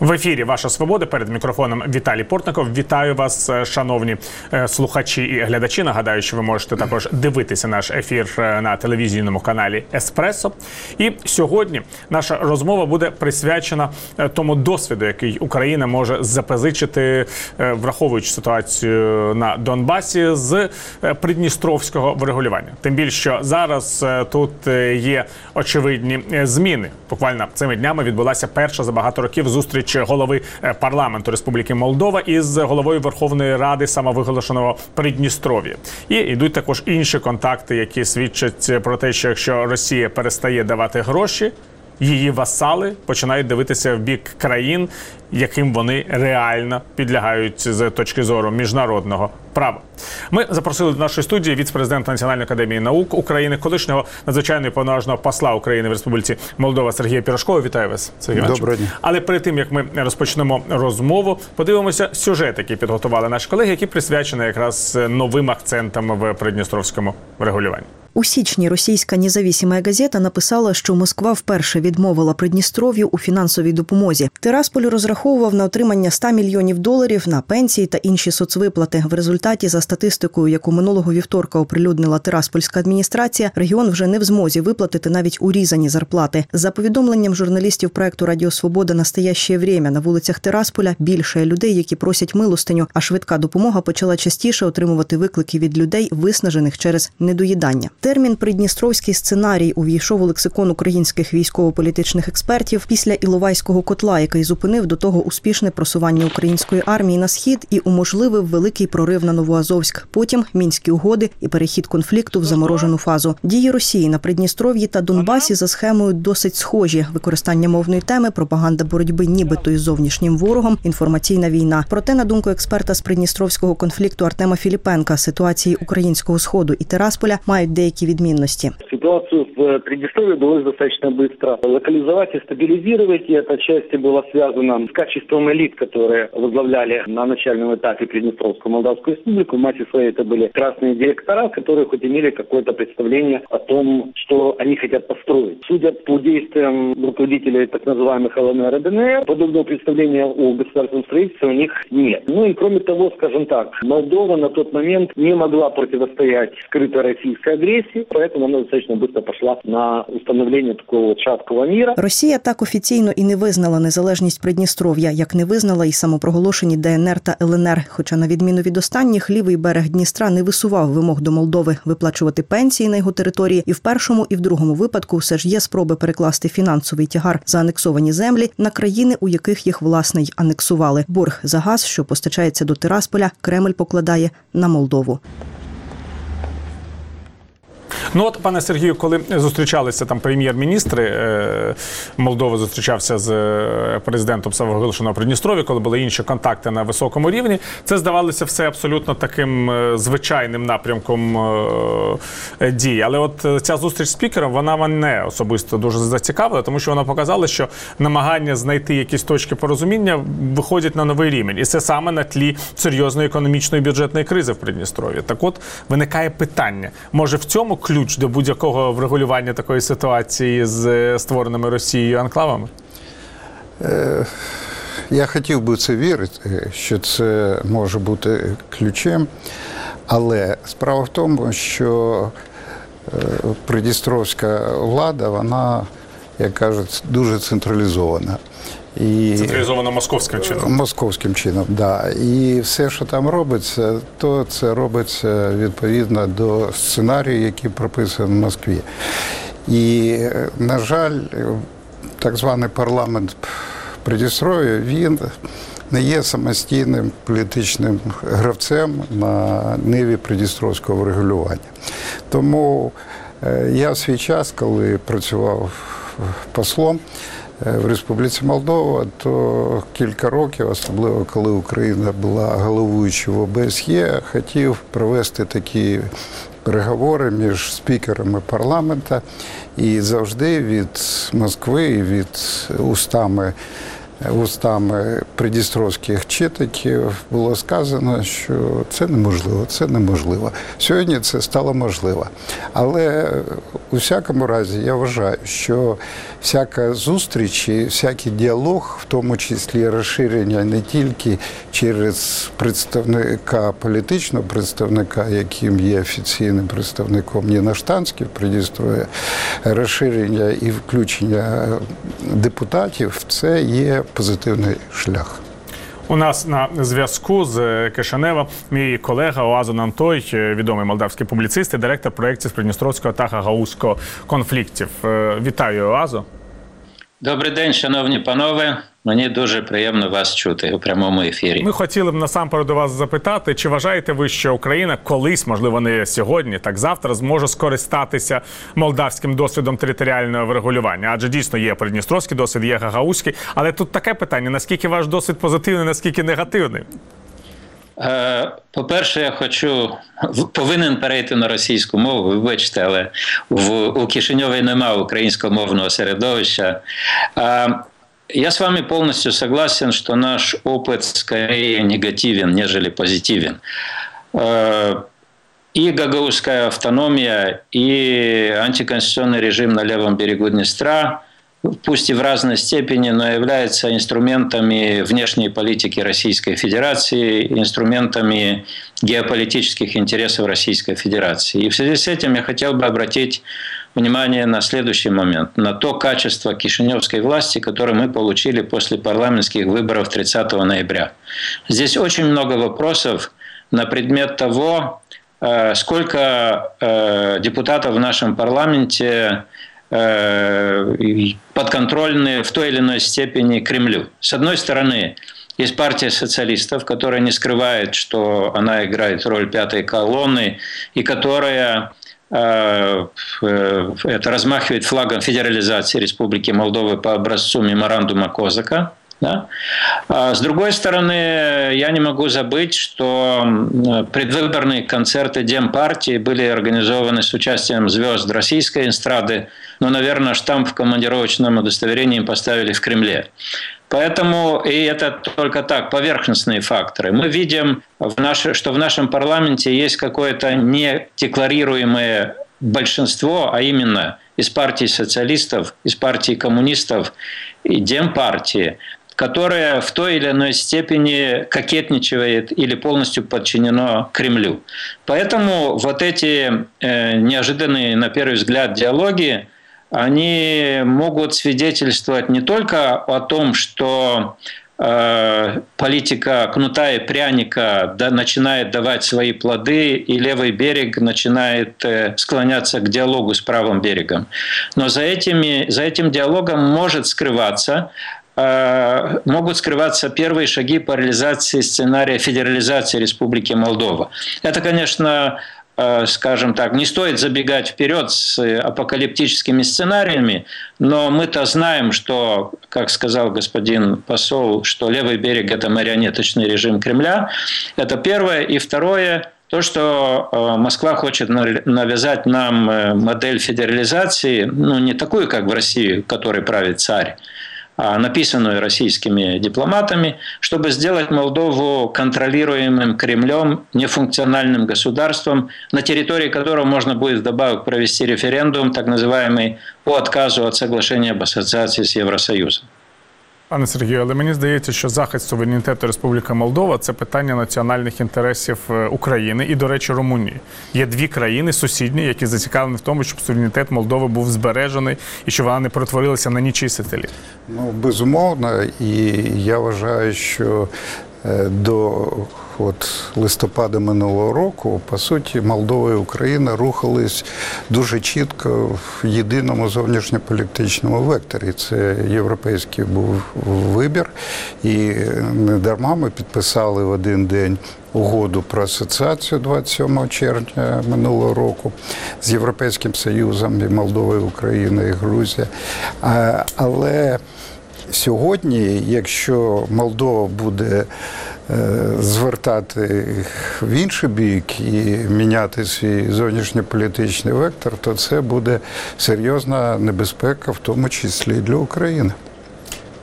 В ефірі «Ваша свобода», перед мікрофоном Віталій Портников. Вітаю вас, шановні слухачі і глядачі. Нагадаю, що ви можете також дивитися наш ефір на телевізійному каналі «Еспресо». І сьогодні наша розмова буде присвячена тому досвіду, який Україна може запозичити, враховуючи ситуацію на Донбасі, з придністровського врегулювання. Тим більше, що зараз тут є очевидні зміни. Буквально цими днями відбулася перша за багато років зустріч голови парламенту Республіки Молдова із головою Верховної Ради самовиголошеного Придністров'я. І йдуть також інші контакти, які свідчать про те, що якщо Росія перестає давати гроші, її васали починають дивитися в бік країн, яким вони реально підлягають з точки зору міжнародного права. Ми запросили до нашої студії віце-президента Національної академії наук України, колишнього надзвичайного і повноваженого посла України в Республіці Молдова Сергія Пірожкова. Вітаю вас, Сергій Іванович. Доброго дня. Але перед тим, як ми розпочнемо розмову, подивимося сюжет, який підготували наші колеги, який присвячений якраз новим акцентам в придністровському регулюванні. У січні російська «Независима газета» написала, що Москва вперше відмовила Придністров'ю у фінансовій допомозі. Тирасполь розраховував на отримання $100 мільйонів на пенсії та інші соцвиплати. В результаті, за статистикою, яку минулого вівторка оприлюднила Тираспольська адміністрація, регіон вже не в змозі виплатити навіть урізані зарплати. За повідомленням журналістів проекту «Радіо Свобода» «Настоящее время» на вулицях Тирасполя більше людей, які просять милостиню, а швидка допомога почала частіше отримувати виклики від людей, виснажених через недоїдання. Термін «придністровський сценарій» увійшов у лексикон українських військово-політичних експертів після Іловайського котла, який зупинив до того успішне просування української армії на схід і уможливив великий прорив на Новоазовськ. Потім Мінські угоди і перехід конфлікту в заморожену фазу. Дії Росії на Придністров'ї та Донбасі за схемою досить схожі. Використання мовної теми, пропаганда боротьби нібито із зовнішнім ворогом, інформаційна війна. Проте, на думку експерта з придністровського конфлікту Артема Філіпенка, ситуації українського Сходу і Тирасполя мають деякі відмінності. Ситуацию в Приднестровье удалось достаточно быстро локализовать и стабилизировать, и это отчасти было связано с качеством элит, которые возглавляли на начальном этапе Приднестровскую Молдавскую республику. В массе своей это были красные директора, которые хоть имели какое-то представление о том, что они хотят построить. Судя по действиям руководителей так называемых ЛНР и ДНР, подобного представления о государственном строительстве у них нет. Ну и кроме того, скажем так, Молдова на тот момент не могла противостоять скрытой российской агрессии, поэтому она достаточно быстро пошла на установление такого вот шаткого мира. Росія так офіційно і не визнала незалежність Придністров'я, як не визнала і самопроголошені ДНР та ЛНР. Хоча, на відміну від останніх, лівий берег Дністра не висував вимог до Молдови виплачувати пенсії на його території, і в першому, і в другому випадку все ж є спроби перекласти фінансовий тягар за анексовані землі на країни, у яких їх, власне, й анексували. Борг за газ, що постачається до Тирасполя, Кремль покладає на Молдову. Ну от, пане Сергію, коли зустрічалися там прем'єр-міністри, Молдова зустрічався з президентом самовиголошеного Придністров'я, коли були інші контакти на високому рівні, це здавалося все абсолютно таким звичайним напрямком дій. Але от ця зустріч з спікером, вона мене особисто дуже зацікавила, тому що вона показала, що намагання знайти якісь точки порозуміння виходять на новий рівень. І це саме на тлі серйозної економічної і бюджетної кризи в Придністров'ї. Так от, виникає питання, може в цьому ключ до будь-якого врегулювання такої ситуації з створеними Росією анклавами? Я хотів би це вірити, що це може бути ключем, але справа в тому, що придністровська влада, вона, як кажуть, дуже централізована. Централізовано московським чином. Московським чином, так. Да. І все, що там робиться, то це робиться відповідно до сценарію, який прописаний в Москві. І, на жаль, так званий парламент Придністров'я, він не є самостійним політичним гравцем на ниві придністровського врегулювання. Тому я в свій час, коли працював послом в Республіці Молдова, то кілька років, особливо коли Україна була головуючою в ОБСЄ, хотів провести такі переговори між спікерами парламенту, і завжди від Москви, від устами устами придністровських читиків було сказано, що це неможливо, це неможливо. Сьогодні це стало можливо. Але у всякому разі я вважаю, що всяка зустріч і всякий діалог, в тому числі розширення не тільки через представника, політичного представника, яким є офіційним представником Ніна Штанський в Придністров'ї, розширення і включення депутатів – це є позитивний шлях. У нас на зв'язку з Кишинева мій колега Оазон Антой, відомий молдавський публіцист і директор проєктів з Придністровського та Гагаузького конфліктів. Вітаю, Оазо. Добрий день, шановні панове. Мені дуже приємно вас чути у прямому ефірі. Ми хотіли б насамперед вас запитати, чи вважаєте ви, що Україна колись, можливо, не сьогодні, так завтра, зможе скористатися молдавським досвідом територіального врегулювання? Адже дійсно є придністровський досвід, є гагаузький. Але тут таке питання, наскільки ваш досвід позитивний, наскільки негативний? По-перше, я повинен перейти на російську мову, вибачте, але у Кишиньові немає українськомовного середовища. Я с вами полностью согласен, что наш опыт скорее негативен, нежели позитивен. И гагаузская автономия, и антиконституционный режим на левом берегу Днестра, пусть и в разной степени, но являются инструментами внешней политики Российской Федерации, инструментами геополитических интересов Российской Федерации. И в связи с этим я хотел бы обратить внимание на следующий момент, на то качество кишиневской власти, которое мы получили после парламентских выборов 30 ноября. Здесь очень много вопросов на предмет того, сколько депутатов в нашем парламенте подконтрольны в той или иной степени Кремлю. С одной стороны, есть партия социалистов, которая не скрывает, что она играет роль пятой колонны, и которая это размахивает флагом федерализации Республики Молдовы по образцу меморандума Козака. Да? А с другой стороны, я не могу забыть, что предвыборные концерты Демпартии были организованы с участием звезд российской эстрады, но, наверное, штамп в командировочном удостоверении им поставили в Кремле. Поэтому, и это только так, поверхностные факторы. Мы видим, что в нашем парламенте есть какое-то недекларируемое большинство, а именно из партии социалистов, из партии коммунистов и Демпартии, которое в той или иной степени кокетничает или полностью подчинено Кремлю. Поэтому вот эти неожиданные, на первый взгляд, диалоги, они могут свидетельствовать не только о том, что политика кнута и пряника начинает давать свои плоды, и левый берег начинает склоняться к диалогу с правым берегом. Но за этим диалогом могут скрываться первые шаги по реализации сценария федерализации Республики Молдова. Это, конечно, скажем так, не стоит забегать вперед с апокалиптическими сценариями, но мы-то знаем, что, как сказал господин посол, что левый берег – это марионеточный режим Кремля. Это первое. И второе – то, что Москва хочет навязать нам модель федерализации, ну, не такую, как в России, которой правит царь, а написанную российскими дипломатами, чтобы сделать Молдову контролируемым Кремлем, нефункциональным государством, на территории которого можно будет вдобавок провести референдум, так называемый, по отказу от соглашения об ассоциации с Евросоюзом. Пане Сергію, але мені здається, що захист суверенітету Республіки Молдова – це питання національних інтересів України і, до речі, Румунії. Є дві країни сусідні, які зацікавлені в тому, щоб суверенітет Молдови був збережений і щоб вона не перетворилася на нічий сателіт. Ну, безумовно, і я вважаю, що до листопада минулого року, по суті, Молдова і Україна рухались дуже чітко в єдиному зовнішньополітичному векторі. Це європейський був вибір, і не дарма ми підписали в один день угоду про асоціацію 27 червня минулого року з Європейським Союзом, і Молдова, і Україна, і Грузія. Але сьогодні, якщо Молдова буде звертати в інший бік і міняти свій зовнішньополітичний вектор, то це буде серйозна небезпека, в тому числі для України.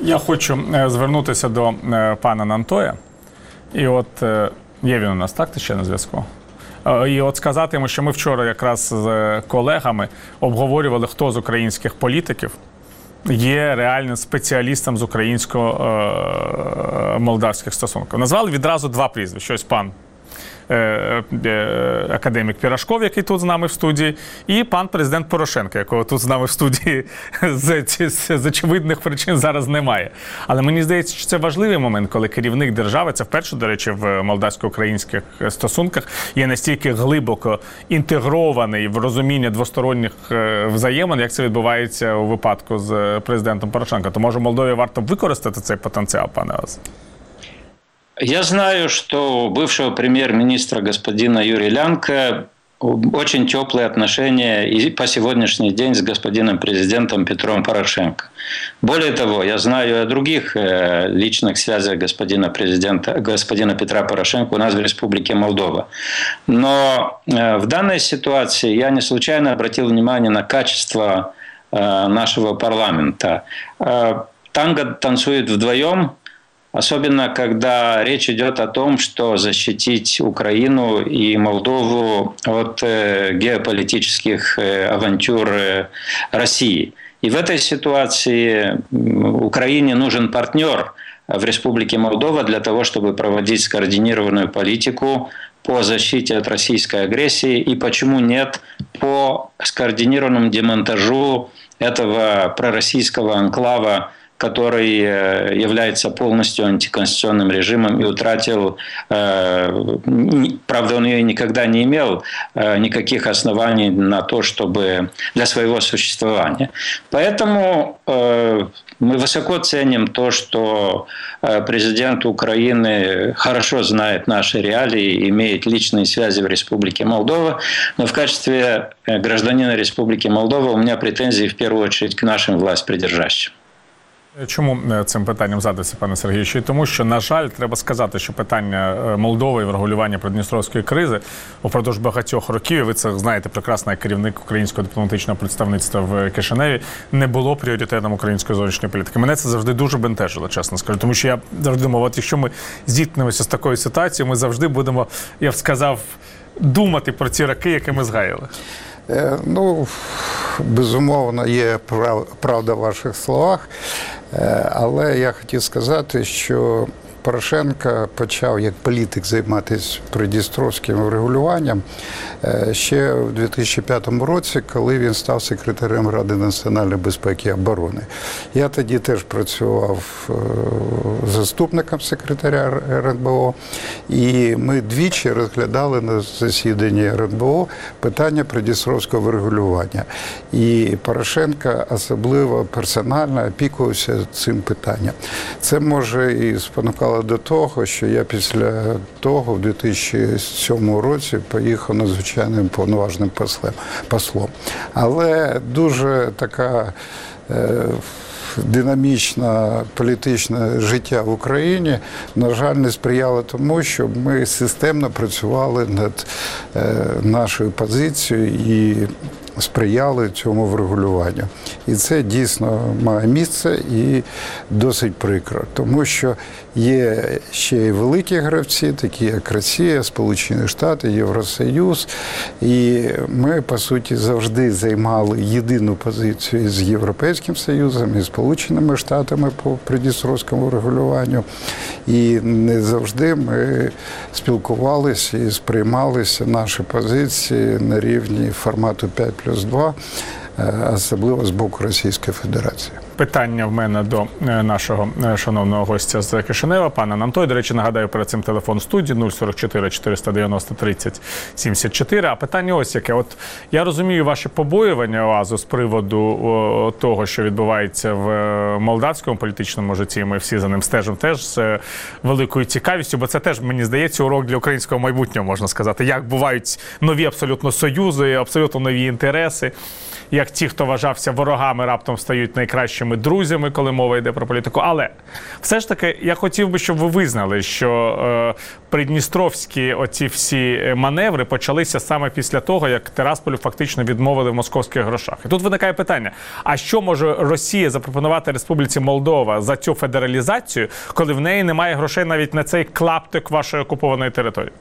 Я хочу звернутися до пана Нантоя. І от є він у нас, так, ти ще на зв'язку? І от сказати йому, що ми вчора якраз з колегами обговорювали, хто з українських політиків є реальним спеціалістом з українсько-молдавських стосунків. Назвали відразу два прізвища. Ось пан академік Пірашков, який тут з нами в студії, і пан президент Порошенко, якого тут з нами в студії з очевидних причин зараз немає. Але мені здається, що це важливий момент, коли керівник держави, це вперше, до речі, в молдавсько-українських стосунках, є настільки глибоко інтегрований в розуміння двосторонніх взаємин, як це відбувається у випадку з президентом Порошенко. То, може, Молдові варто використати цей потенціал, пане Ос? Я знаю, что у бывшего премьер-министра господина Юрия Лянка очень теплые отношения и по сегодняшний день с господином президентом Петром Порошенко. Более того, я знаю о других личных связях господина Петра Порошенко у нас в Республике Молдова. Но в данной ситуации я не случайно обратил внимание на качество нашего парламента. Танго танцуют вдвоем, особенно, когда речь идет о том, что защитить Украину и Молдову от геополитических авантюр России. И в этой ситуации Украине нужен партнер в Республике Молдова для того, чтобы проводить скоординированную политику по защите от российской агрессии и, почему нет, по скоординированному демонтажу этого пророссийского анклава, который является полностью антиконституционным режимом и утратил, правда, он ее никогда не имел, никаких оснований на то, чтобы для своего существования. Поэтому мы высоко ценим то, что президент Украины хорошо знает наши реалии, имеет личные связи в Республике Молдова, но в качестве гражданина Республики Молдова у меня претензии в первую очередь к нашим властьпридержащим. Чому цим питанням задався, пане Сергію? Ще й тому, що, на жаль, треба сказати, що питання Молдови і врегулювання придністровської кризи упродовж багатьох років, ви це знаєте прекрасно, як керівник українського дипломатичного представництва в Кишиневі, не було пріоритетом української зовнішньої політики. Мене це завжди дуже бентежило, чесно скажу. Тому що я завжди думав, от якщо ми зіткнемося з такою ситуацією, ми завжди будемо, я б сказав, думати про ці роки, які ми згаяли. Ну, безумовно, є правда в ваших словах, але я хотів сказати, що Порошенко почав як політик займатися придністровським врегулюванням ще в 2005 році, коли він став секретарем Ради національної безпеки і оборони. Я тоді теж працював заступником секретаря РНБО, і ми двічі розглядали на засіданні РНБО питання придністровського врегулювання. І Порошенко особливо персонально опікувався цим питанням. Це, може, і спонукало до того, що я після того в 2007 році поїхав надзвичайним повноважним послом. Але дуже така динамічне політичне життя в Україні, на жаль, не сприяло тому, щоб ми системно працювали над нашою позицією і сприяли цьому врегулюванню. І це дійсно має місце і досить прикро, тому що є ще й великі гравці, такі як Росія, Сполучені Штати, Євросоюз, і ми, по суті, завжди займали єдину позицію з Європейським Союзом і Сполученими Штатами по придністровському регулюванню, і не завжди ми спілкувалися і сприймалися наші позиції на рівні формату 5+2, особливо з боку Російської Федерації. Питання в мене до нашого шановного гостя з Кишинева, пана Нантой. До речі, нагадаю, перед цим телефон студії 044 490 30 74. А питання ось яке. От я розумію ваші побоювання, Оазу, з приводу того, що відбувається в молдавському політичному житті. Ми всі за ним стежимо теж з великою цікавістю, бо це теж, мені здається, урок для українського майбутнього, можна сказати. Як бувають нові абсолютно союзи, абсолютно нові інтереси. Як ті, хто вважався ворогами, раптом стають найкращими своїми друзями, коли мова йде про політику. Але все ж таки я хотів би, щоб ви визнали, що придністровські оці всі маневри почалися саме після того, як Тирасполю фактично відмовили в московських грошах. І тут виникає питання, а що може Росія запропонувати Республіці Молдова за цю федералізацію, коли в неї немає грошей навіть на цей клаптик вашої окупованої території?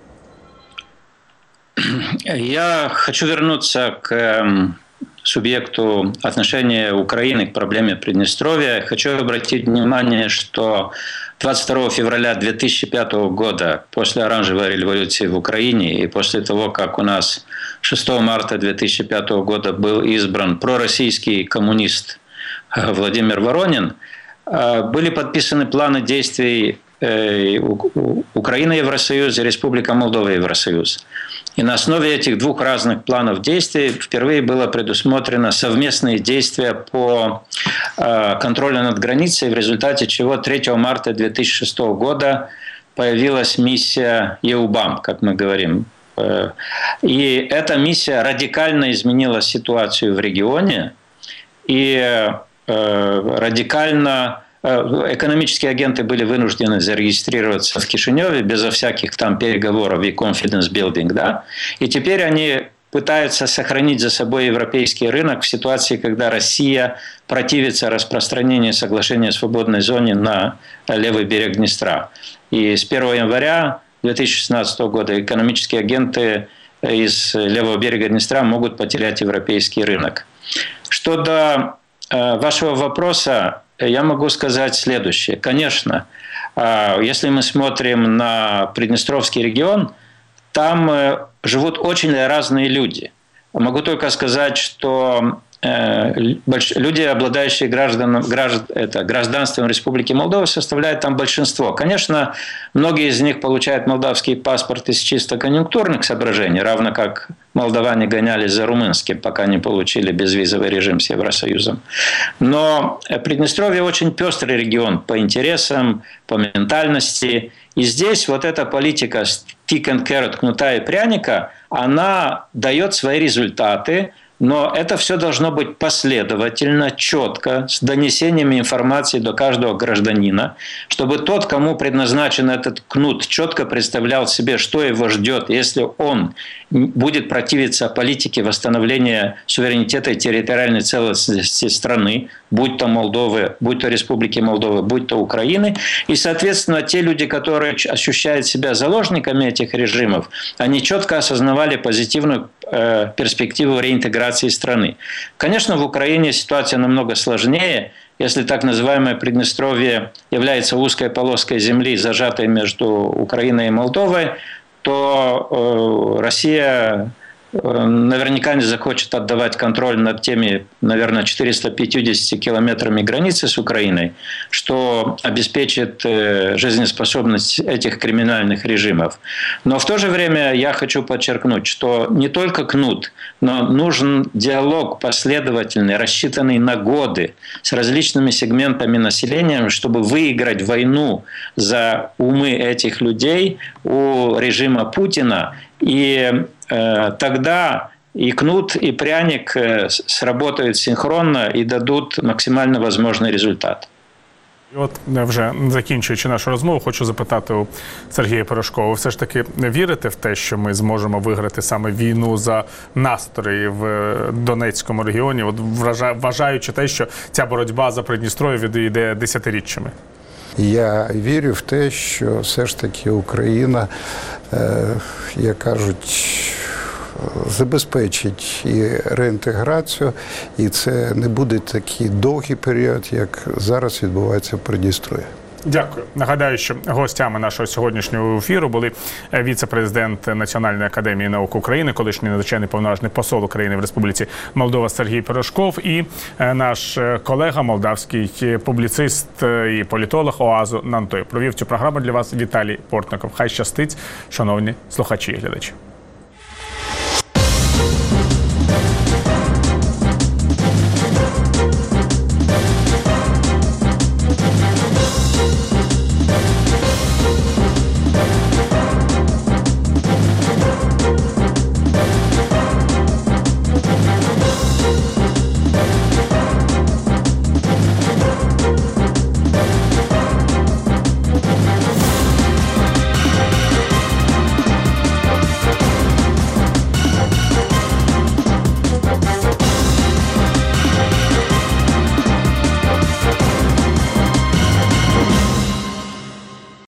Я хочу вернуться к субъекту отношения Украины к проблеме Приднестровья. Хочу обратить внимание, что 22 февраля 2005 года, после оранжевой революции в Украине и после того, как у нас 6 марта 2005 года был избран пророссийский коммунист Владимир Воронин, были подписаны планы действий Украина Евросоюз и Республика Молдова Евросоюз. И на основе этих двух разных планов действий впервые было предусмотрено совместные действия по контролю над границей, в результате чего 3 марта 2006 года появилась миссия EUBAM, как мы говорим. И эта миссия радикально изменила ситуацию в регионе и радикально... Экономические агенты были вынуждены зарегистрироваться в Кишиневе безо всяких там переговоров и confidence building, да? И теперь они пытаются сохранить за собой европейский рынок в ситуации, когда Россия противится распространению соглашения о свободной зоне на левый берег Днестра. И с 1 января 2016 года экономические агенты из левого берега Днестра могут потерять европейский рынок. Что до вашего вопроса, я могу сказать следующее. Конечно, если мы смотрим на Приднестровский регион, там живут очень разные люди. Могу только сказать, что люди, обладающие гражданством Республики Молдова, составляют там большинство. Конечно, многие из них получают молдавский паспорт из чисто конъюнктурных соображений, равно как молдаване гонялись за румынским, пока не получили безвизовый режим с Евросоюзом. Но Приднестровье очень пестрый регион по интересам, по ментальности. И здесь вот эта политика stick and carrot, кнута и пряника, она дает свои результаты. Но это все должно быть последовательно, четко, с донесением информации до каждого гражданина, чтобы тот, кому предназначен этот кнут, четко представлял себе, что его ждет, если он будет противиться политике восстановления суверенитета и территориальной целостности страны, будь то Молдовы, будь то Республики Молдовы, будь то Украины. И, соответственно, те люди, которые ощущают себя заложниками этих режимов, они четко осознавали позитивную перспективу реинтеграции страны. Конечно, в Украине ситуация намного сложнее. Если так называемое Приднестровье является узкой полоской земли, зажатой между Украиной и Молдовой, то Россия наверняка не захочет отдавать контроль над теми, наверное, 450 километрами границы с Украиной, что обеспечит жизнеспособность этих криминальных режимов. Но в то же время я хочу подчеркнуть, что не только кнут, но нужен диалог последовательный, рассчитанный на годы с различными сегментами населения, чтобы выиграть войну за умы этих людей у режима Путина. И тогда и кнут, и пряник сработают синхронно и дадут максимально возможный результат. І от, вже закінчуючи нашу розмову, хочу запитати у Сергія Пирожкова. Ви все ж таки вірите в те, що ми зможемо виграти саме війну за настрої в Донецькому регіоні, от вважаючи те, що ця боротьба за Придністров'я йде десятиріччями? Я вірю в те, що все ж таки Україна, як кажуть, забезпечить і реінтеграцію, і це не буде такий довгий період, як зараз відбувається в Придністров'ї. Дякую. Нагадаю, що гостями нашого сьогоднішнього ефіру були віце-президент Національної академії наук України, колишній надзвичайний повноважний посол України в Республіці Молдова Сергій Пирожков і наш колега, молдавський публіцист і політолог Оазу Нантой. Провів цю програму для вас Віталій Портников. Хай щастить, шановні слухачі і глядачі.